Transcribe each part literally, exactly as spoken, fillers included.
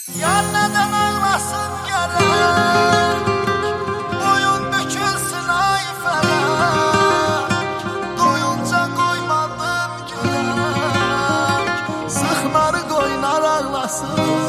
Yar neden ağlasın gerek, boyun bükülsün ay felek. Doyunca koymadın gülek, sıxları koynar ağlasın.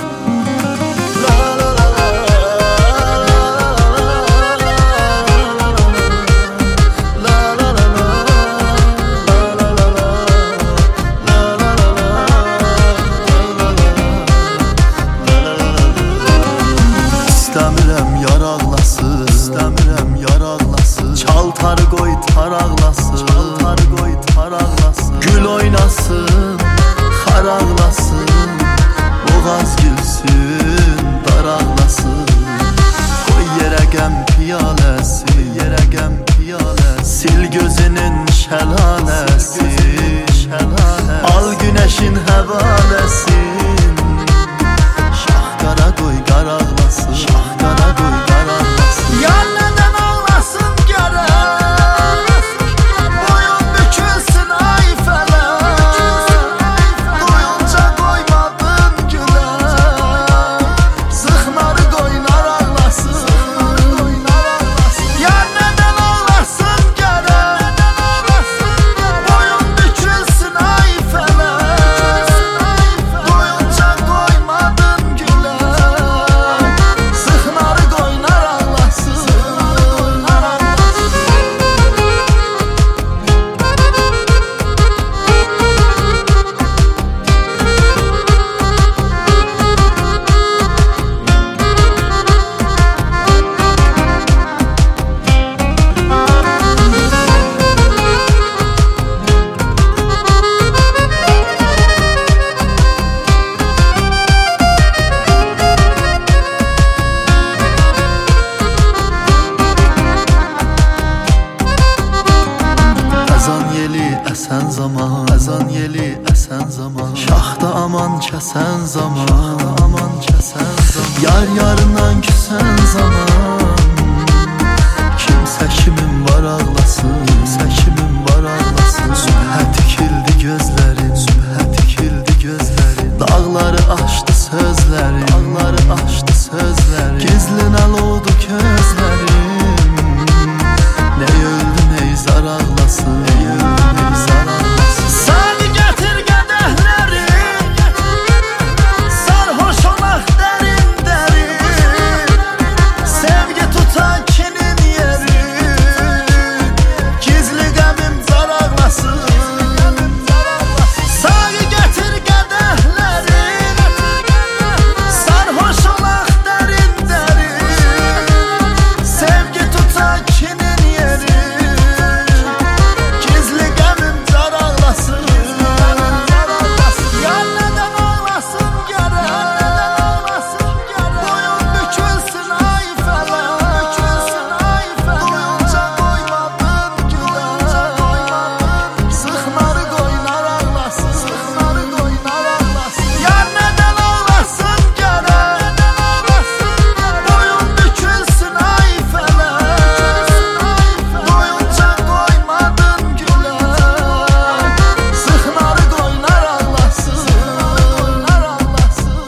İstəmirəm yar ağlasın, istəmirəm yar ağlasın. Çaltarı qoy tar ağlasın, çaltarı qoy tar ağlasın. Gül oynasın, xar ağlasın. Boğaz gülsün, dar ağlasın. Qoy yerə qəm piyaləsi, yerə qəm piyaləsi. Sil gözünün şəlaləsi, şəlaləsi. Al günəşin həvaləsin. Şah qara qoy qar ağlasın, şah qara qoy qar ağlasın. Yar nədən ağlasın gərək, boyun bükülsün ay fələk. Doyunca qoymadın gülək, sıxları qoynar ağlasın. Yar nədən ağlasın gərək, boyun bükülsün ay fələk. Doyunca qoymadın gülək, sıxları qoynar ağlasın. Əzan yeli əsən zaman, əzan yeli əsən zaman. Şahda aman kəsən zaman, şahda aman kəsən zaman. Yar yarından küsən zaman, kimsə kimin var ağlasın.